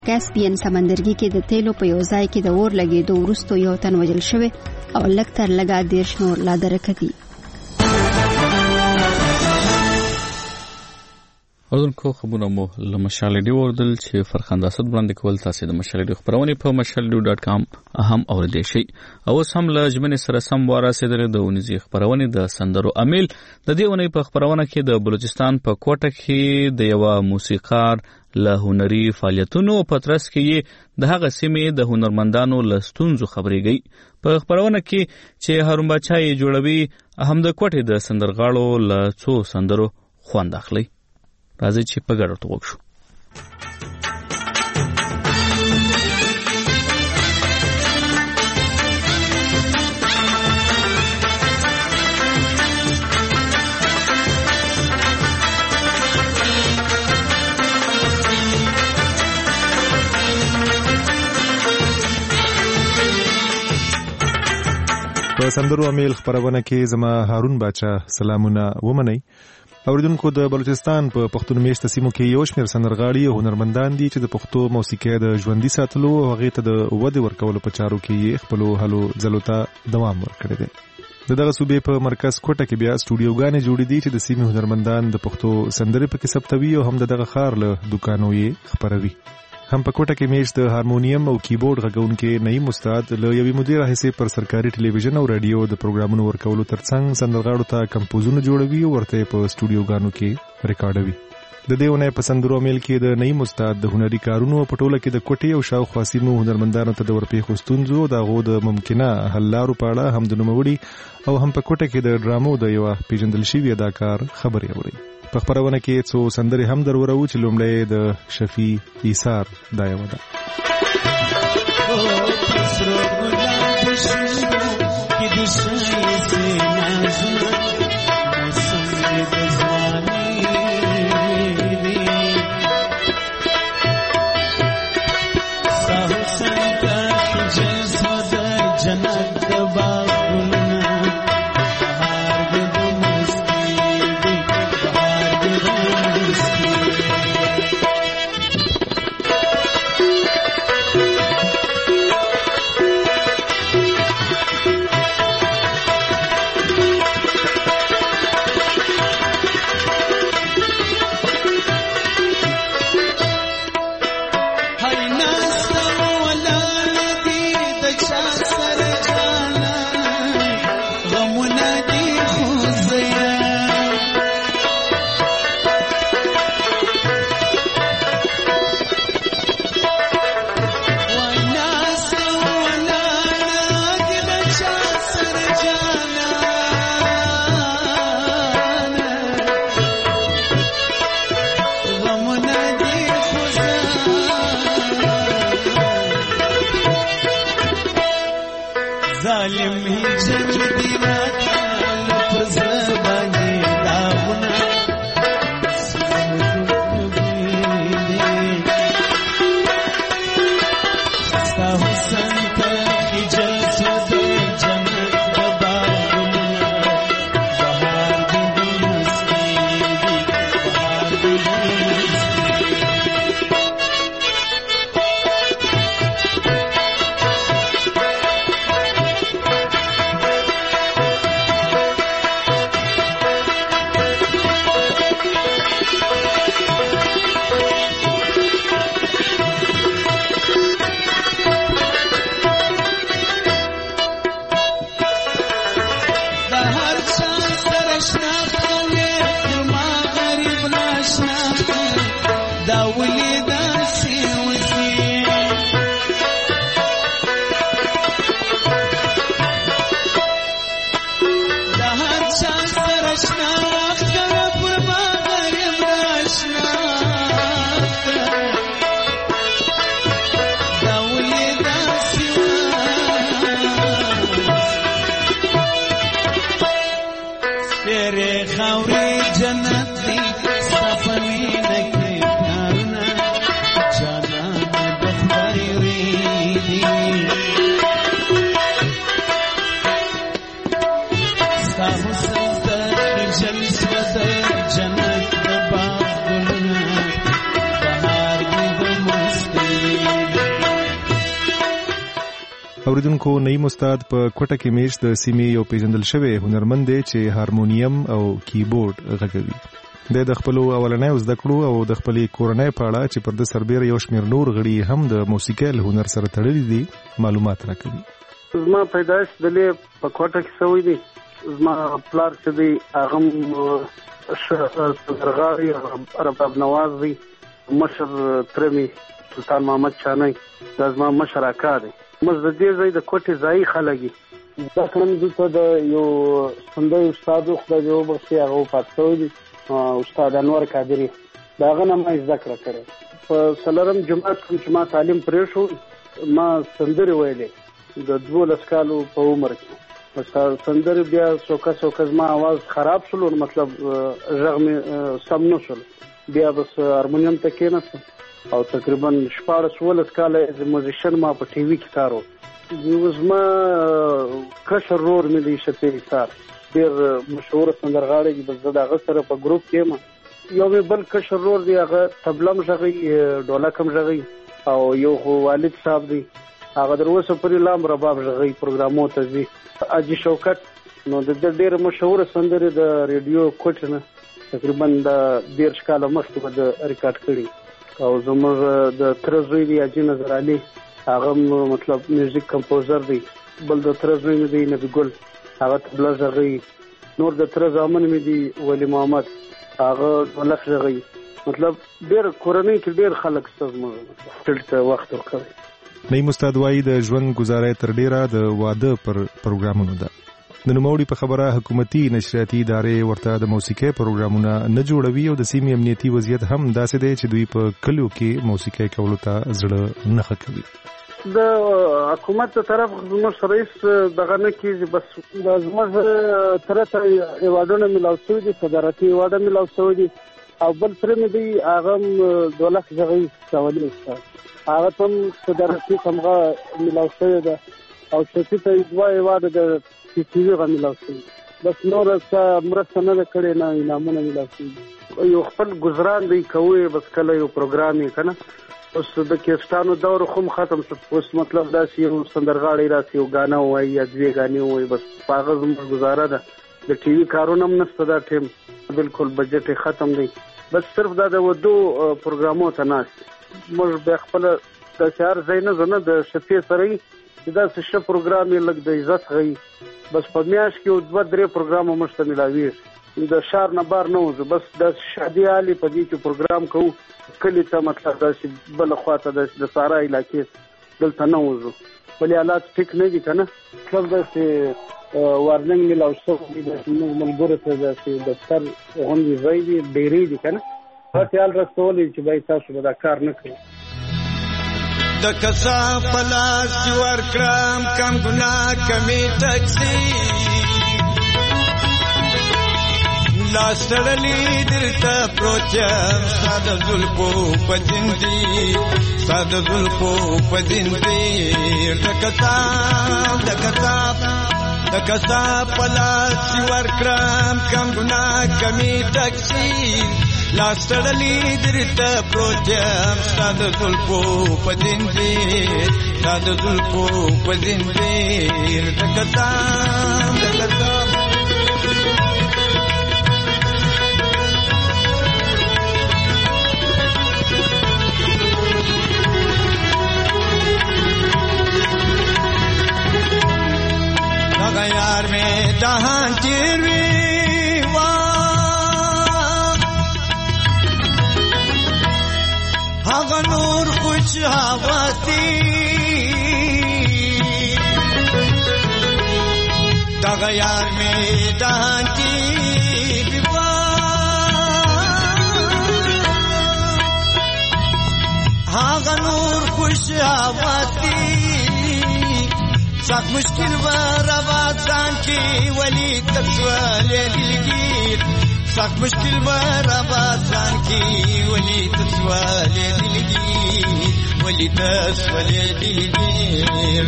کاسپین سمندرګي کې د تیلو په یو ځای کې د اور لګېدو وروسته یو تن وژل شوی او لږ تر لږه 10 نور لا درکه دي. اردوونکو خبرونه مو له مشال ډي وردل چې فرخنده اسد وړاندې کول. تاسو د مشال ډي خبرونه په mashaldu.com هم اوریدئ شئ. او سم له جمنې سره سم وارسېدل د ونیزي خبرونه د سندرو امیل د دې ونې په خبرونه کې د بلوچستان په کوټه کې د یو موسیقار له هنري فعالیتونو په ترڅ کې د هغه سیمې د هنرمندانو له ستونزو خبرېږي. په خبرونه کې چې هارون بچای جوړوي هم د کوټې د سندرغاړو له څو سندرو خوند اخلي. راځي چې په ګډه توګه شو. په سندرو امیل خبرونه کې زما هارون باچا سلامونه ومنئ. اوریدونکو د بلوچستان په پښتون میشته سیمو کې یو شمېر سندرغاړي او هنرمندان دي چې د پښتو موسیقۍ د ژوندۍ ساتلو او هغې ته د ودې ورکولو په چارو کې یې خپلو هلو ځلو ته دوام ورکړی دی. د دغه صوبې په مرکز کوټه کې بیا سټوډیوګانې جوړې دي چې د سیمې هنرمندان د پښتو سندرې پکې ثبتوي او هم د دغه ښار له دوکانو یې خپروي. هم په کوټه کې میش د هارمونیم او کیبورډ غږونکي نعیم استاد له یوې مودې راهیسې پر سرکاري ټلویزیون او رادیو د پروګرامونو ورکولو ترڅنګ سندرغاړو ته کمپوزونه جوړوي او ورته په سټوډیوګانو کې ریکارډوي. د دې ونې په سندرو میل کې د نعیم استاد د هنري کارونو په ټوله کې د کوټې او شاوخوا سیمو هنرمندانو ته د ورپېښو ستونزو د هغو د ممکنه حل لارو په اړه هم د نوموړي او هم په کوټه کې د ډرامو د یوه پیژندل شوي اداکار خبرې اوري. په خبرونه کې څو سندرې هم درورو چې لومړی د شفیع ایثار دا یوه ده. اوریدونکو نیم استاد په کوټه کې میش د سیمې یو پیژندل شوی هنرمند دی چې هارمونیم او کیبورډ غږوي. د خپل اولنۍ زده کړو او د خپل کورنۍ په اړه چې پر د سربېره یو شمېر نور غړي هم د موسیقۍ له هنر سره تړلي دي معلومات راکوي. زما پیدایش دلې په کوټه کې شوی دی. زما پلار چې دی هغه سندرغاړی رباب نواز دی. مشر ترمي سلطان محمد چاني دا زما مشر اکا دی. موږ د دې ځای د کوټې ځای خلګي دا کوم دته د یو سندري استاد خدای یو بخښي هغه پاتوي دی استاد انور قادری دا غنه ما ذکر کړ په سلرم جمعات کې چې ما تعلیم پرې شو ما سندري ویلې د 12 کالو په عمر کې بس سندري بیا څوکه ما आवाज خراب شول مطلب ژغ مې سم نه شول بیا بس هارمونیم ته کېناستم او تقریبا 14 کاله از موزیشن ما په ټي وي کې کار وکړ. زما کشر رور مې دی شته ایثار ډېر مشهور سندرغاړی بس زه دغه سره په ګروپ کې یم. یو مې بل کشر رور دی هغه طبلم ژغي ډولکم ژغي او یو والد صاحب دی هغه دروسه پرې لام رباب ژغي پروګرامو ته ځي. اجي شوکت نو د ډېر مشهور سندري د ریډیو کوټنه تقریبا د 10 کاله مخکې د ریکارډ کړي او زموږ د ترزوی دی اجي نظر علي هغه مطلب میوزیک کمپوزر دی. بل د ترزوی دی نبی ګل هغه تبلا ژغي. نور د ترزامن می دی ولی محمد هغه ولخ ژغي. مطلب ډېر کورنۍ کې ډېر خلک ستاسو ټلته وخت ورکوي. نیم استاد وایي د ژوند گزارای تر ډیره د واده پر پروګرامونو ده. د نوموړي په خبره حکومتي نشریاتي ادارې ورته د موسیقۍ پروګرامونه نه جوړوي او د سیمې امنیتي وضعیت هم داسې دی چې دوی په کلیو کې موسیقۍ کولو ته زړه نه ښه کوي. د حکومت طرف زموږ رئیس دغه نه کېږي بس د زموږ طرف ایوارډونه ملاو شوي دي صدارتي ایوارډ ملاو شوي دي او بل تر مې دی هغه 2 لک ژغي سوالي استاد هغه هم صدارتي څنګه ملاو شوی ده او چې ته دوه ایوارډ د ټي وي غملاو شي بس نور څه مرسته نه کړې نه انعامونه ملاو شي. یو خپل گزاران دی کوي بس کله یو پروګرام یې کنه اوس د کیسټانو دور خو ختم شو. اوس مطلب دا چې یو سندرغاړی راسي یو غانا وایي یا دوی غاني وایي بس هغه زموږ گزاره ده. د ټي وي کارونه هم نشته دا ټیم بالکل بجټ ختم دی بس صرف دا د ودو پروګرامو ته ناست. موږ به خپل د چار ځای نه زنه د شپې سره چې دا څه پروګرام یې لګ د عزت غي بس په میاش کې 2-3 پروګرام مشته ملاوي د شهر نه بار نه وځو بس د شادي علي په دې کې پروګرام کوو کلی ته مطلب دا چې بل خواته د سارا علاقې دلته نه وځو بلې حالات ټیک نه دي کنه مطلب دا چې وارننګ ملاو شو د ملګرو ته د دفتر غونډې ځای دی ډېری دي کنه په خیال رسولې چې بای تاسو دا کار نه کوي. د کسا پلاس ور کرام کم ګنا کمی ټکسي لاس تړلې درته پروچم ساده زلفو پجندي ساده زلفو پجندي د کسا پلاس ور کرام کم ګنا کمی ټکسي لاس تړلې درته پروچم ساده زلفو پجندي ساده زلفو پجندي यार में जहां चिरवी हवा नूर कुछ हवाती तग यार में जहां चिरवी हवा नूर कुछ हवाती سخت مشکل برابر ځان کې ولی تسوالې دلګیر سخت مشکل برابر ځان کې ولی تسوالې دلګیر ولی تسوالې دلګیر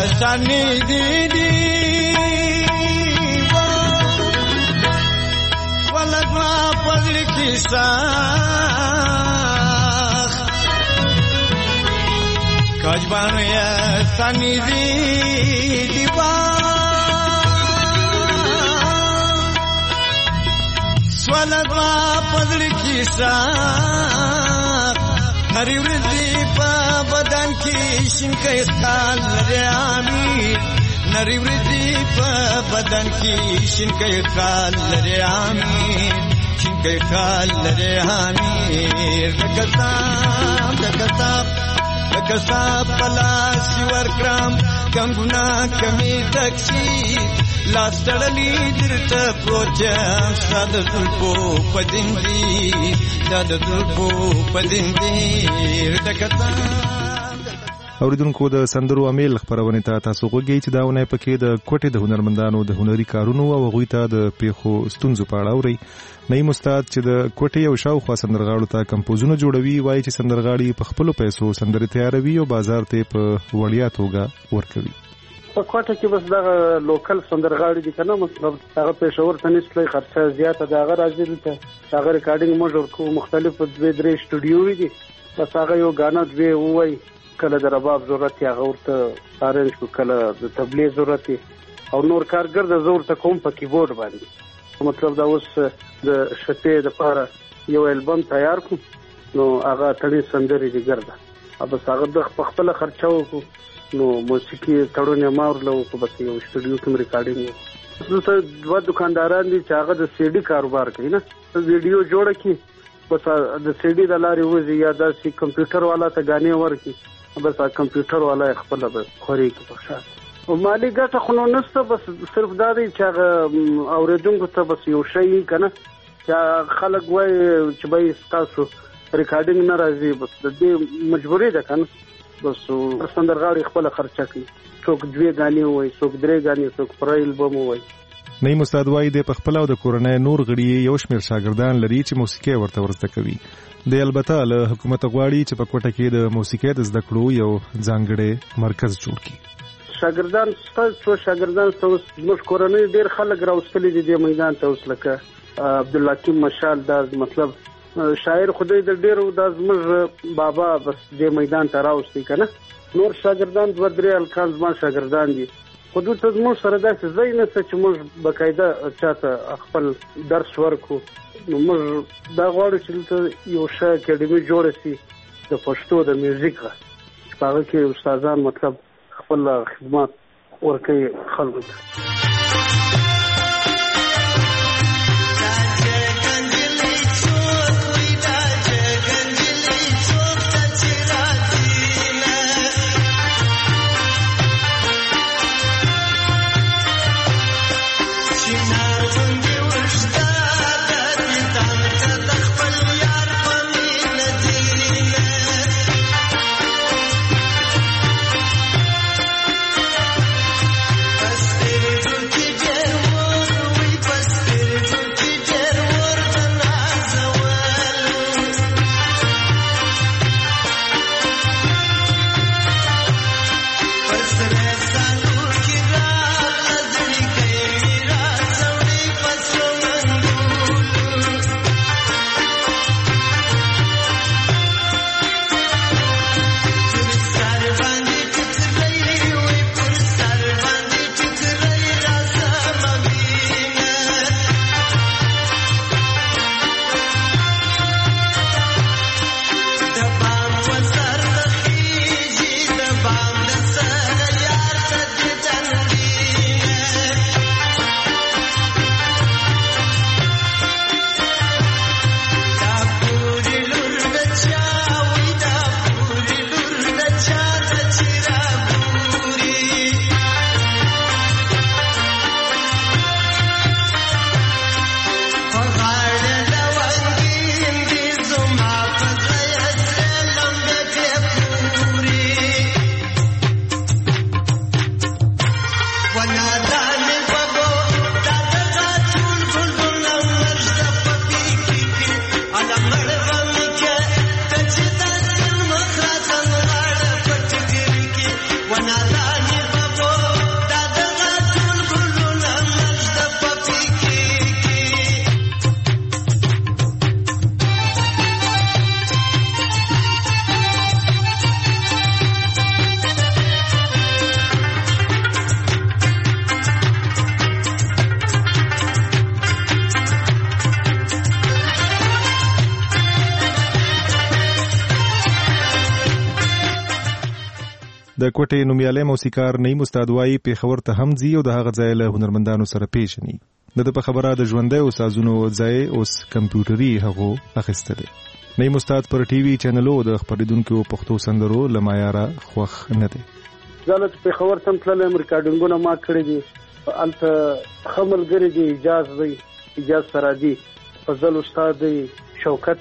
سانی دی ولګما پدل کی ساخ کاجبانو یا سانی دی ولګما پدل کی ساخ هری ورځي په بدن کې شینکې خال لري امیر نری ورځي په بدن کې شینکې خال لري امیر شینکې خال لري امیر دکتاب پلاس ورکرام کم ګنا کمی تکسیر لاس تړلی درته پروچم ساده زلفو پدندي ساده زلفو پدندي اوریدونکو د سندرو امیل خبرونه تاسو غوږی چې داونه پکې د کوټې د هنرمندانو د هنري کارونو او غوي ته د پیخو ستونزو په اړه اوري نیم استاد چې د کوټې او شاوخوا سندرغاړو ته کمپوزونه جوړوي وایي چې سندرغاړي په خپل پیسو سندرې تیاروي او بازار ته په وړیا توګه ورکوي په کوټه کې بس دا لوکل سندرغاړي دي کنه مطلب هغه پېښور ته نسلې خرچه زیاته دا هغه راځي ته هغه ریکارډینګ موږ ورکو مختلف درې سټوډیو دي بس هغه یو غانا دوی وای کله د رباب ضرورت یا ورته سارنج کله د تبلیغ ضرورت او نور کارګر د زور ته کوم په کیبورډ باندې مطلب دا اوس د شته د پاره یو البم تیار کو نو هغه تړي سندري دي ګرځا اب هغه د خپل خرچه وکړو نو موسیقي تړونه ماورلو په بس یو سټوډیو کې ریکارډینګ زه دوه دکانداران دي چې هغه د سی ډي کاروبار کوي نه ویډیو جوړ کړي بس د سی ډي د لارې وځي یا د کمپیوټر والا ته غانې ورکي بس کمپیوټر والا خپل به خوري کې پښه او مالی ګټه خو نو نشته بس صرف دا دی چې اوریدونکو ته بس یو شی کنه چې خلک وای چې به تاسو ریکارډینګ نه راځي بس د دې مجبوري ده کنه بس سندرغاړي خپل خرچه کوي څوک دوی غانې وای څوک درې غانې څوک پرایل بم وای نیم استاد وای د پخپل او د کورنۍ نور غړي یو شمیر شاګردان لري چې موسیقي ورته ورزده کوي د البته له حکومت غواړي چې په کوټه کې د موسیقي د زده کړو یو ځانګړی مرکز جوړ کړي شاګردان موږ کورنۍ ډیر خلک راوستلي دي د میدان ته اوس لکه عبدالحکیم مشال دا مطلب شاعر خدای د ډیرو د زمر بابا بس د میدان ته راوستي کنه نور شاګردان د ودرې الکان زما شاګردان دي خودو ته موږ سره داسې ځای نه چې موږ بقاعده چاته خپل درس ورکو نو موږ دا غواړو چې یو ښه اکیډمي جوړه شي د پښتو د میوزیک هغه کې استادان مطلب خپل خدمات ورکوي خلکو ته Let's د کوټې نومیالی موسیقار نعیم استاد وایي پېښور ته هم ځي او د هغه ځای له هنرمندانو سره پیژني. د په خبره د ژوندیو سازونو ځای اوس کمپیوټري هغو اخیسته دی. نعیم استاد پر ټي وي چینلو د خپرېدونکو پښتو سندرو له معیاره خوښ نه دی. زه له پېښور ته تللی یم، ریکارډینګونه ما کړي دي. هلته ښه ملګري دي، اجاز سرادي، فضل استاد دی، شوکت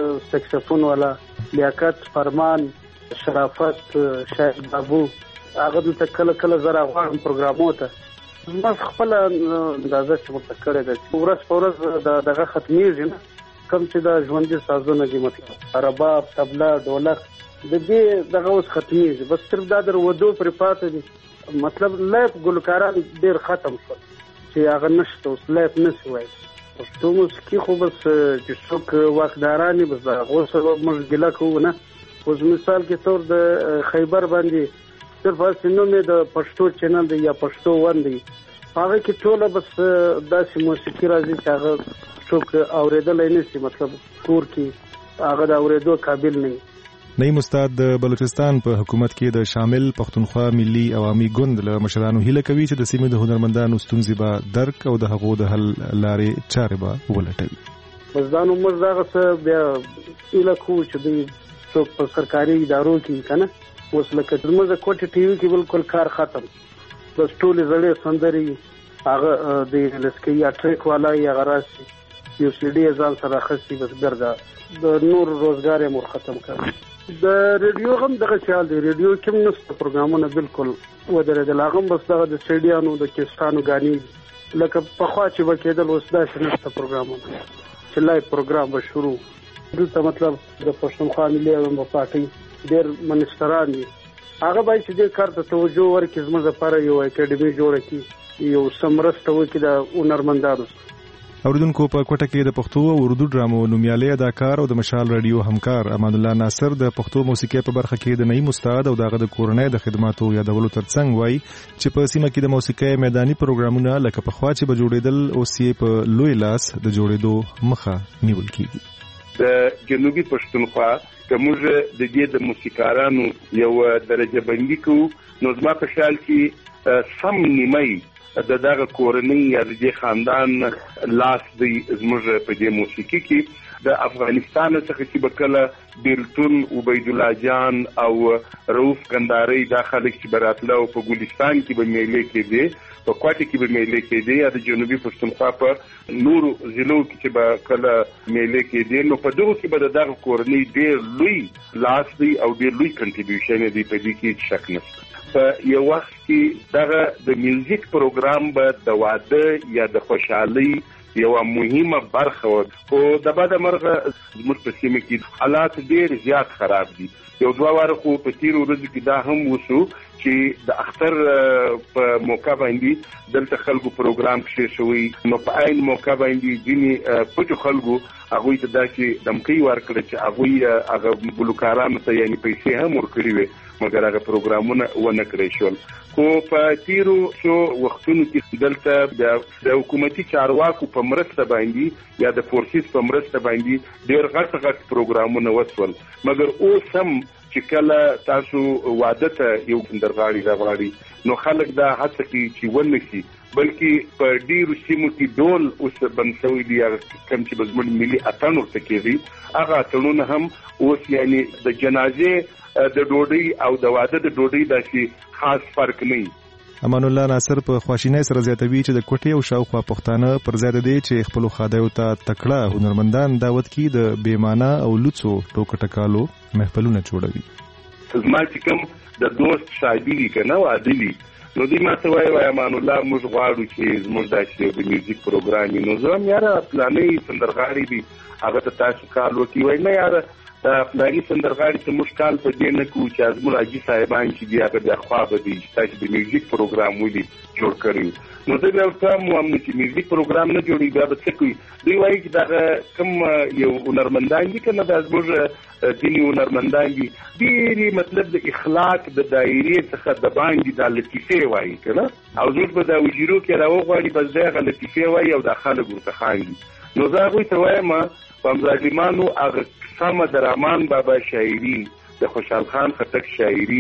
سکسفون والا، لیاقت، فرمان، شرافت، شاهد بابو. هغه دلته کله کله زه راغواړم پروګرامو ته. زما خپله اندازه چې ورته کړې ده چې ورځ په ورځ دغه ختمېږي نه، کوم چې د ژوندي سازونه دي، مطلب رباب، طبله، ډولک، د دې دغه اوس ختمېږي. بس صرف دا در ودو پرې پاتې دي. مطلب لایف ګلوکاران ډېر ختم شول چې هغه نشته، اوس لایف نشي وایي. پښتو موسیقي خو بس چې څوک واکداران دي بس د هغو سره موږ ګیله کوو نه. اوس مثال کې طور د خیبر باندې صرف هسې نوم یې د پښتو چینل دی یا پښتو ون دی، هغه کې ټوله بس داسې موسیقي راځي چې هغه څوک اورېدلی نه شي، مطلب کور کې هغه د اورېدو قابل نه وي. نعیم استاد د بلوچستان په حکومت کې د شامل پښتونخوا ملي عوامي ګوند له مشرانو هیله کوي چې د سیمې د هنرمندانو ستونزې به درک او د هغو د حل لارې چارې به ولټوي. بس دا نو موږ دغه څه بیا هیله کوو چې دوی څوک په سرکاري ادارو کې که نه، اوس لکه زموږ د کوټې ټي وي کې بالکل کار ختم، بس ټولې زړې سندرې هغه د لسکۍ یا ټریک والا یې هغه راشي، یو سی ډي یې ځان سره اخیستي، بس ګرده د نور روزګار یې مور ختم کړی. د ریډیو هم دغه خیال دی، ریډیو کې هم نشته پروګرامونه، بالکل ودرېدل. هغه هم بس دغه د سیډیانو د کیسټانو ګانې لکه پخوا چې به کېدل، اوس داسې نشته پروګرامونه چې لایف پروګرام به شروع. دلته مطلب د پښتونخوا ملي عوامي پارټۍ ډېر منسټران دي، هغه باید چې دې کار ته توجه ورکړي، زموږ لپاره یو اکاډمي جوړه کړي، یو څه مرسته وکړي د هنرمندانو. اوریدونکو په کوټه کې د پښتو او اردو ډرامو نومیالی اداکار او د مشال رادیو همکار امان الله ناصر د پښتو موسیقۍ په برخه کې د نعیم استاد او دغه د کورنۍ د خدماتو یادولو ترڅنګ وایي چې په سیمه کې د موسیقۍ میداني پروګرامونه لکه پخوا چې به جوړېدل اوس یې په لوی لاس د جوړېدو مخه نیول کېږي. د جنوبي پښتونخوا که موږ د دې د موسیقارانو یو درجه بندي کوو، نو زما په خیال کې سم نیمه د دغه کورنۍ یا د دې خاندان لاس دی زموږ په دې موسیقي کې. د افغانستان څخه چې به کله بیلتون، عبید الله جان او رؤوف کنداري دا خلک چې به راتله او په ګلستان کې به میلې کېدې، په کوټه کې به میلې کېدې، یا د جنوبي پښتونخوا په نورو ضلعو کې چې به کله میلې کېدې، نو په دغو کې به د دغه کورنۍ ډېر لوی لاس دی او ډېر لوی کنټریبیوشن دی، په دې کې شک نشته. په یو وخت کې دغه د میوزیک پروګرام به د واده یا د خوشحالۍ یوه مهمه برخه وه، خو د بده مرغه زموږ په سیمه کې حالات ډېر زیات خراب دي. یو دوه واره خو په تیرو ورځو کې دا هم وشو چې د اختر په موقع باندې دلته خلکو پروګرام کښې شوی، نو په عین موقع باندې ځینې پټو خلکو هغوی ته داسې دمکۍ ورکړه چې هغوی هغه ګلوکارانو ته یعنې پیسې هم ورکړي وې، مګر هغه پروګرامونه ونه کړی شول. خو په تیرو څو وختونو کې دلته د حکومتي چارواکو په مرسته باندې یا د فورسیس په مرسته باندې ډېر غټ پروګرامونه وشول، مګر اوس هم چې کله تاسو واده ته یو سندرغاړي راغواړي، نو خلک دا هڅه کوي چې ونه شي، بلکې په ډېرو سیمو کې ډول اوس بند شوی دی، کوم چې به زموږ ملي اتڼ ورته کېږي، هغه اتڼونه هم اوس یعنې د جنازې د ډوډۍ او د واده د ډوډۍ داسې خاص فرق نه وي. امان الله ناصر په خواشینۍ سره زیاتوي چې د کوټې او شاوخوا پښتانه پر ځای د دې چې خپلو خادیو ته تکړه هنرمندان دعوت کړي، د بېمانه او لوڅو ټوکه ټکالو محفلونه جوړوي. زما چې کوم د دوست شادي وي که نه واده وي، نو دوی ما ته وایي امان الله موږ غواړو چې زموږ داسې د میوزیک پروګرام وي. نو زه هم یاره فلانی سندرغاړي دي هغه ته تاسو کال وکړي، وایي نه یاره دا فلاني سندرغاړي ته موږ کال په دې نه کوو چې زموږ حاجي صاحبان چې دي هغه بیا خوا به دي چې تاسو د میوزیک پروګرام ولې جوړ کړی. نو زه بیا ورته وایم چې میوزیک پروګرام نه جوړوي بیا به څه کوي؟ دوی وایي چې دغه کوم یو هنرمندان دي که نه دا زموږ ځینې هنرمندان دي ډېرې مطلب د اخلاق د دایرې څخه د باندې دا لطیفې وایي که نه، او زموږ به دا وجیرو کې راوغواړي بس دی هغه لطیفې وایي او دا خلک ورته خاندي. نو زه هغوی ته وایم په ظالمانو هغه سمه د رحمان بابا شاعري، د خوشحال خان خټک شاعري،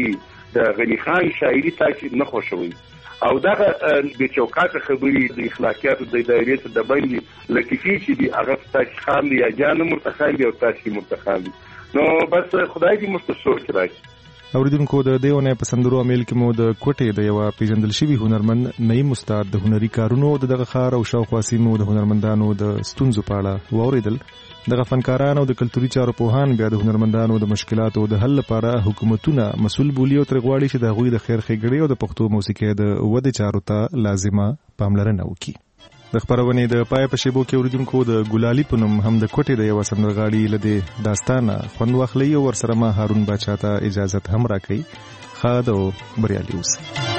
د غنی خان شاعري تاسو نه خوښوي او دغه د چوکاټ خبرې د اخلاقیاتو د دایرې د باندې لکه چې دی هغه تاسو خان یا جان مرتخان دی او تاسو مرتخان دی نو بس خدای دې مستسوچ راکړي اوریدونکو د دیونه پسندرو عمل کې مو د کوټې د یو پیژندل شوی هنرمند نعیم استاد د هنري کارونو دغه خار او شاوخوا سیمو د هنرمندانو د ستونزو په اړه واوریدل دغه فنکارانو د کلتوري چارو پوهان بیا د هنرمندانو د مشکلاتو د حل لپاره حکومتونه مسؤل بولی او ترغواړي چې د غوي د خیر ښېګړې او د پښتو موسیقۍ د ودې چارو ته لازمه پاملرنه وکړي د خبرونې د پای په شیبو کې اوریدونکو د ګلالي په نوم هم د کوټې د یو سندرغاړي لدې داستانه خوند واخلي او ورسره ما هارون باچا ته اجازه هم راکړي خاد او بریالي اوسئ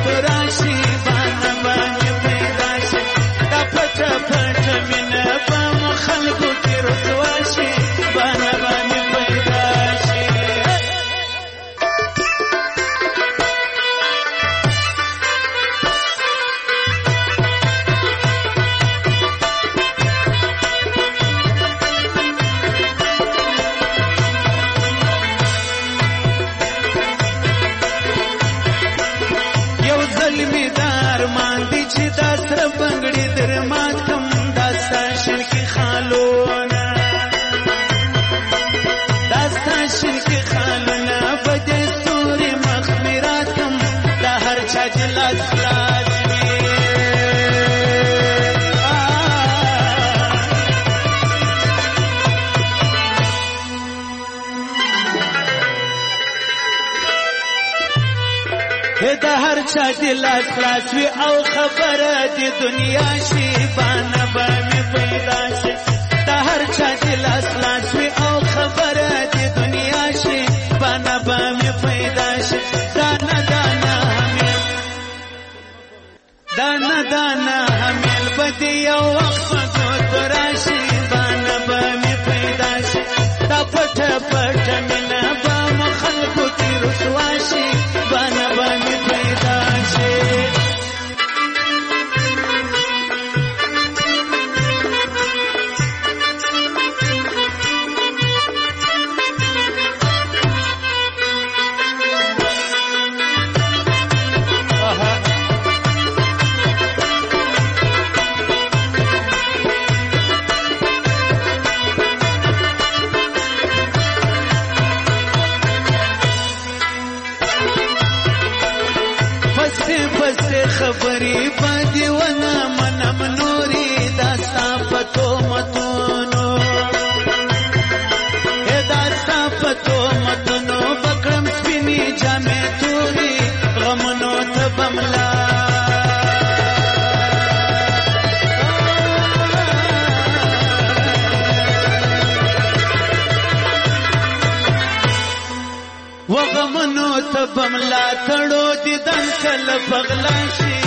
Put دې لاس لاس وي او خبره دې دنیا شي بانه به مې پیدا شي دا هر چا دې لاس لاس وي او خبره دې دنیا شي بانه به مې پیدا شي دانه دانه حمیل به دې یو وخت په ګوتو راشي بانه به مې پیدا شي دا پټه پټه مینه به مو خلکو کې رسوا شي بانه به مې پیدا شي خبرې باندې ونه منم نورې دا ستا په تهمتونو دا ستا په تهمتونو بکړم سپینې جامې تورې غمونو ته بملا وغمونو ته بملا تړو دیدن کله پغلا شي